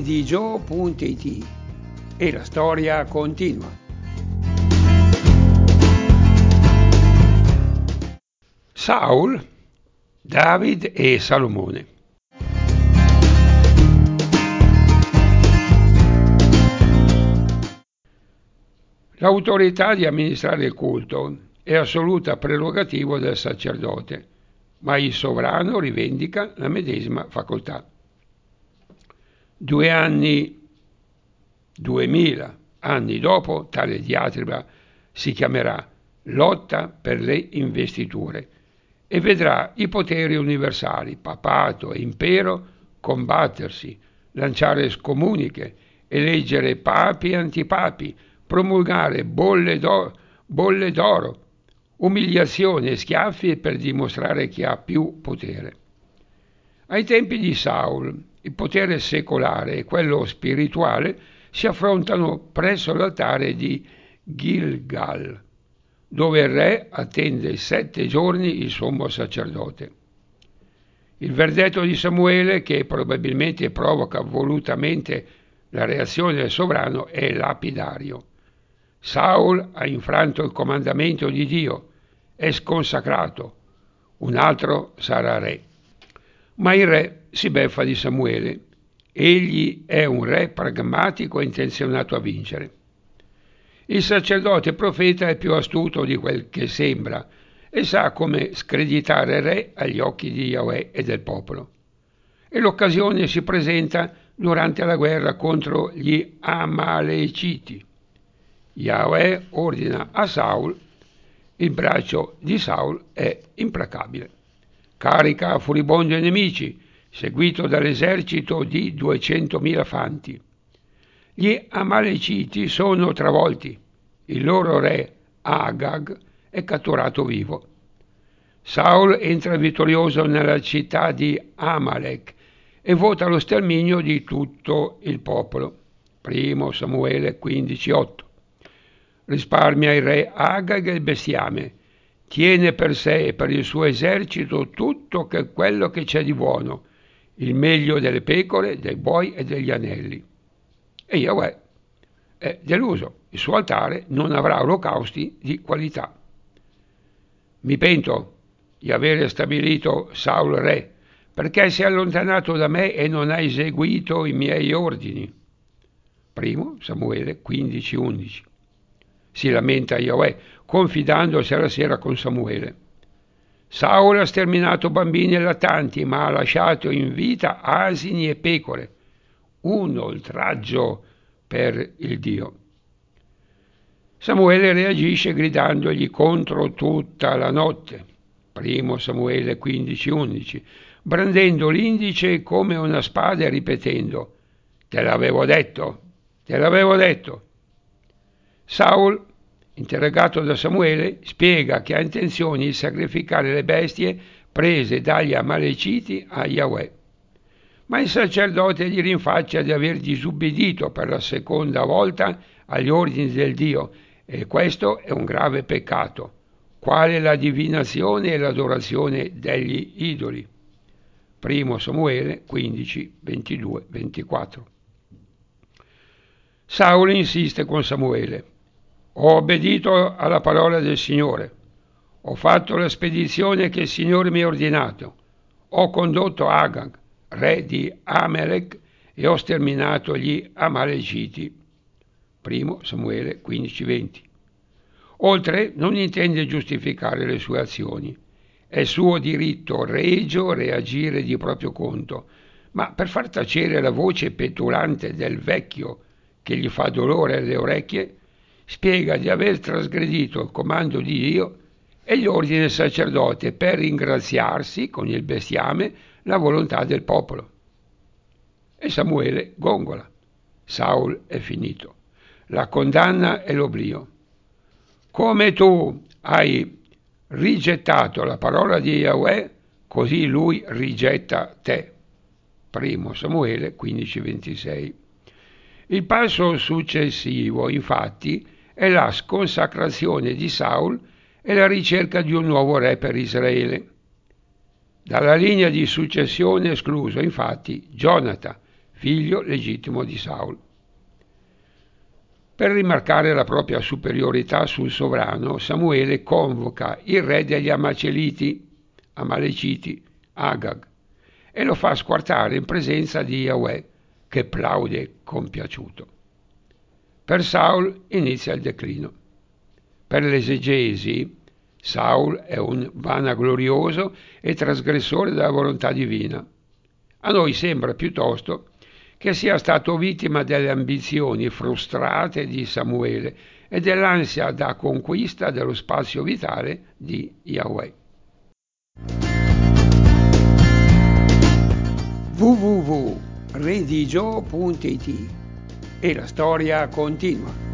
didio.it e la storia continua. Saul, David e Salomone. L'autorità di amministrare il culto è assoluta prerogativa del sacerdote, ma il sovrano rivendica la medesima facoltà. 2000 anni dopo, tale diatriba si chiamerà lotta per le investiture e vedrà i poteri universali, papato e impero, combattersi, lanciare scomuniche, eleggere papi e antipapi, promulgare bolle d'oro, umiliazioni e schiaffi per dimostrare chi ha più potere. Ai tempi di Saul, il potere secolare e quello spirituale si affrontano presso l'altare di Gilgal, dove il re attende 7 giorni il sommo sacerdote. Il verdetto di Samuele, che probabilmente provoca volutamente la reazione del sovrano, è lapidario. Saul ha infranto il comandamento di Dio, è sconsacrato, un altro sarà re. Ma il re si beffa di Samuele. Egli è un re pragmatico e intenzionato a vincere. Il sacerdote profeta è più astuto di quel che sembra e sa come screditare il re agli occhi di Yahweh e del popolo. E l'occasione si presenta durante la guerra contro gli Amaleciti. Yahweh ordina a Saul, il braccio di Saul è implacabile. Carica furibondo i nemici, seguito dall'esercito di 200.000 fanti. Gli Amaleciti sono travolti, il loro re Agag è catturato vivo. Saul entra vittorioso nella città di Amalek e vota lo sterminio di tutto il popolo. 1 Samuele 15,8. Risparmia il re Agag il bestiame, tiene per sé e per il suo esercito tutto quello che c'è di buono, il meglio delle pecore, dei buoi e degli anelli. E Yahweh è deluso, il suo altare non avrà olocausti di qualità. Mi pento di avere stabilito Saul re, perché si è allontanato da me e non ha eseguito i miei ordini. 1 Samuele 15,11. Si lamenta Yahweh, confidandosi alla sera con Samuele. Saul ha sterminato bambini e lattanti, ma ha lasciato in vita asini e pecore. Un oltraggio per il Dio. Samuele reagisce gridandogli contro tutta la notte. 1 Samuele 15,11, brandendo l'indice come una spada e ripetendo: te l'avevo detto, te l'avevo detto. Saul, interrogato da Samuele, spiega che ha intenzione di sacrificare le bestie prese dagli Amaleciti a Yahweh. Ma il sacerdote gli rinfaccia di aver disubbidito per la seconda volta agli ordini del Dio, e questo è un grave peccato, quale la divinazione e l'adorazione degli idoli. 1 Samuele 15, 22, 24. Saul insiste con Samuele: ho obbedito alla parola del Signore, ho fatto la spedizione che il Signore mi ha ordinato, ho condotto Agag, re di Amalek, e ho sterminato gli Amaleciti. 1 Samuele 15:20. Oltre, non intende giustificare le sue azioni. È suo diritto regio reagire di proprio conto, ma per far tacere la voce petulante del vecchio che gli fa dolore alle orecchie, spiega di aver trasgredito il comando di Dio e gli ordini del sacerdote per ringraziarsi con il bestiame la volontà del popolo. E Samuele gongola. Saul è finito. La condanna è l'oblio. Come tu hai rigettato la parola di Yahweh, così lui rigetta te. 1 Samuele 15:26. Il passo successivo, infatti, è la sconsacrazione di Saul e la ricerca di un nuovo re per Israele. Dalla linea di successione è escluso, infatti, Gionatan, figlio legittimo di Saul. Per rimarcare la propria superiorità sul sovrano, Samuele convoca il re degli Amaleciti, Agag, e lo fa squartare in presenza di Yahweh, che plaude compiaciuto. Per Saul inizia il declino. Per l'esegesi, Saul è un vanaglorioso e trasgressore della volontà divina. A noi sembra piuttosto che sia stato vittima delle ambizioni frustrate di Samuele e dell'ansia da conquista dello spazio vitale di Yahweh. www.redigio.it e la storia continua.